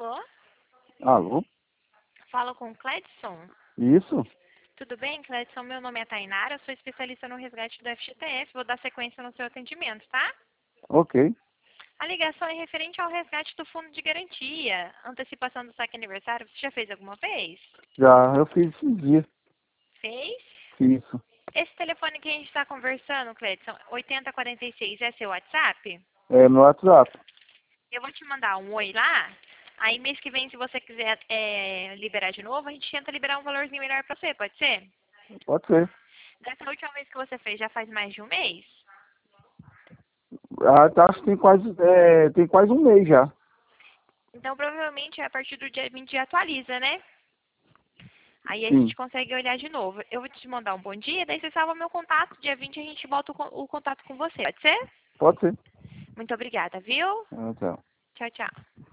Alô? Alô? Falo com o Cledson. Isso? Tudo bem, Cledson? Meu nome é Tainara, eu sou especialista no resgate do FGTS. Vou dar sequência no seu atendimento, tá? Ok. A ligação é referente ao resgate do fundo de garantia, antecipação do saque aniversário. Você já fez alguma vez? Já, eu fiz esses dias. Fez? Isso. Esse telefone que a gente está conversando, Cledson, 8046, é seu WhatsApp? É meu WhatsApp. Eu vou te mandar um oi lá. Aí mês que vem, se você quiser liberar de novo, a gente tenta liberar um valorzinho melhor pra você, pode ser? Pode ser. Dessa última vez que você fez, já faz mais de um mês? Acho que tem quase um mês já. Então, provavelmente, a partir do dia 20 já atualiza, né? Aí a Sim. gente consegue olhar de novo. Eu vou te mandar um bom dia, daí você salva meu contato. Dia 20 a gente volta o contato com você, pode ser? Pode ser. Muito obrigada, viu? Tchau. Tchau, tchau.